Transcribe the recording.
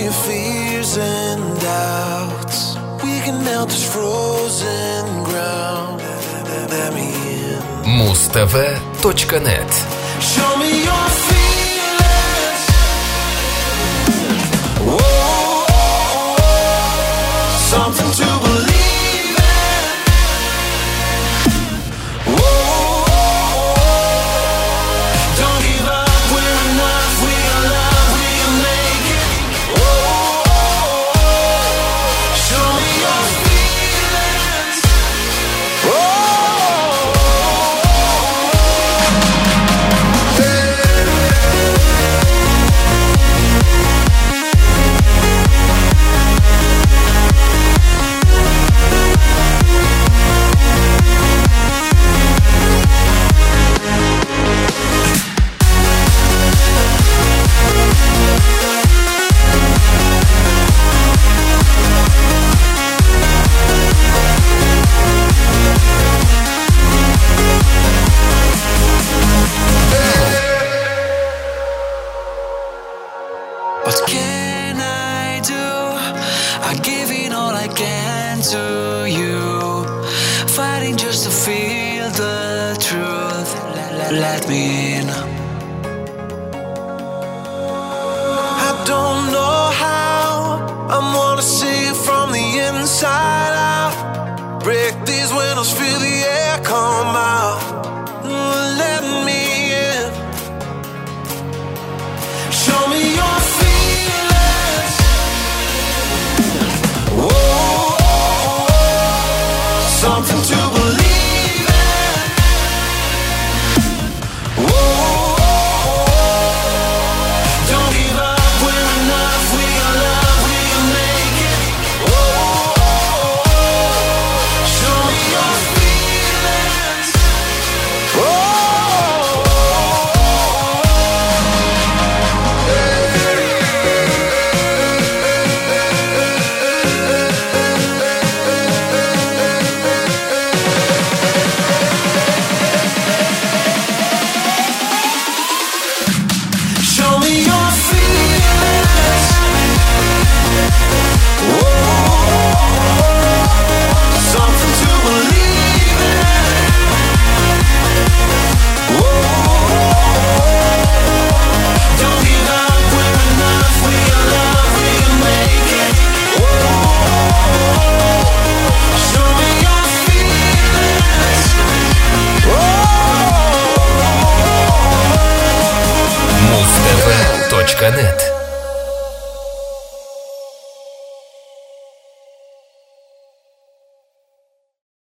your fears and doubts. We can melt this frozen ground. Let me in. mustv.net. Show me your feelings. Whoa, something to believe in. Whoa, don't give up. We're enough. We are love. We can make it. Whoa, show me your feelings. Whoa. What can I do? I'm giving all I can to you, fighting just to feel the truth. Let me in. I don't know how. I wanna see it from the inside out. Break these windows, feel the air come out.